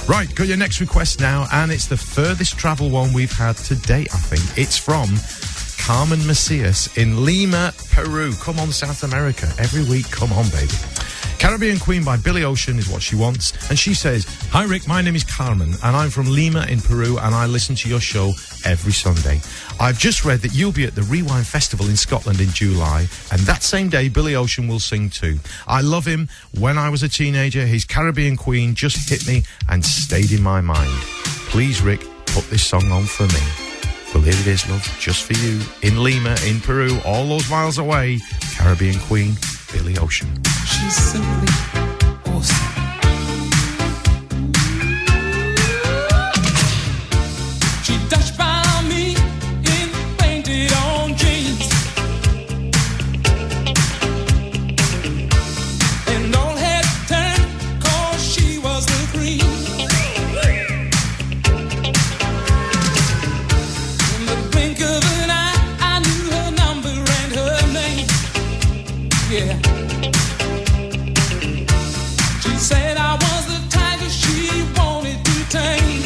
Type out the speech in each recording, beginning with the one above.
Right, got your next request now, and it's the furthest travel one we've had to date, I think. It's from Carmen Macias in Lima, Peru. Come on, South America. Every week, come on, baby. Caribbean Queen by Billy Ocean is what she wants. And she says, "Hi, Rick, my name is Carmen, and I'm from Lima in Peru, and I listen to your show every Sunday. I've just read that you'll be at the Rewind Festival in Scotland in July, and that same day, Billy Ocean will sing too. I love him. When I was a teenager, his Caribbean Queen just hit me and stayed in my mind. Please, Rick, put this song on for me." Well, here it is, love, just for you. In Lima, in Peru, all those miles away, Caribbean Queen, Billy Ocean. She's simply awesome. She dashed by me in painted on jeans, and all had turned 'cause she was the queen. In the blink of an eye, I knew her number and her name. Yeah. Said I was the tiger she wanted to tame.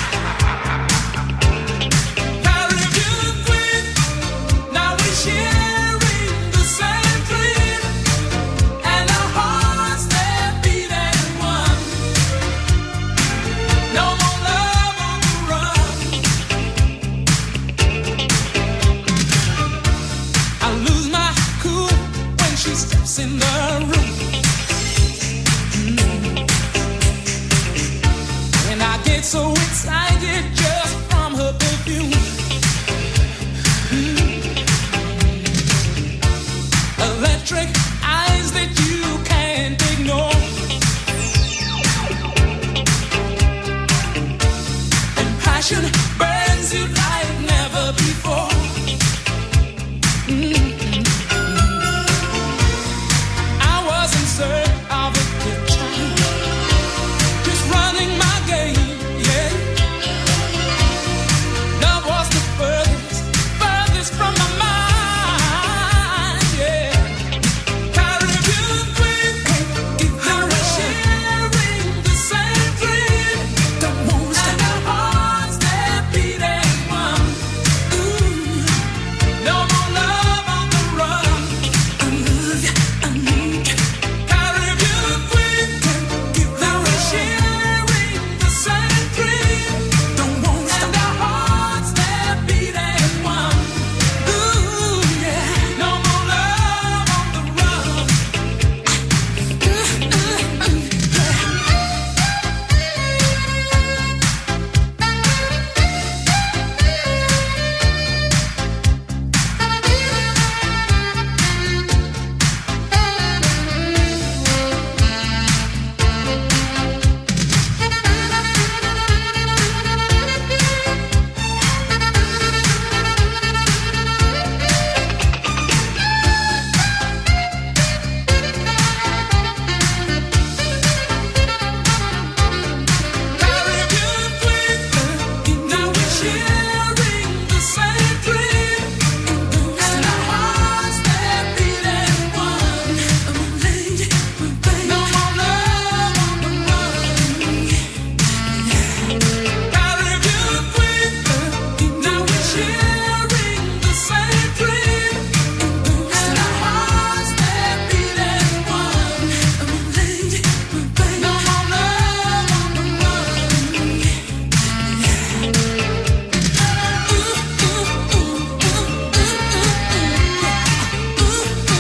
Caribbean Queen, now we're sharing the same dream, and our hearts they're beating one. No more love on the run. I lose my cool when she steps in the room. So excited just from her perfume. Electric eyes that you can't ignore, and passion burns you like never before. I was in search of a good time, just running my game. From my mind, yeah. Caribbean Queen, now we're sharing the same dream. Don't want to stop. And our hearts they're beating one. Ooh, no more love on the run. I love you, I need you. Caribbean Queen, now we're sharing the same dream. Don't want to stop. And our hearts they're beating one.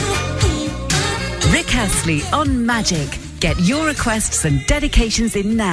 On Magic. Get your requests and dedications in now.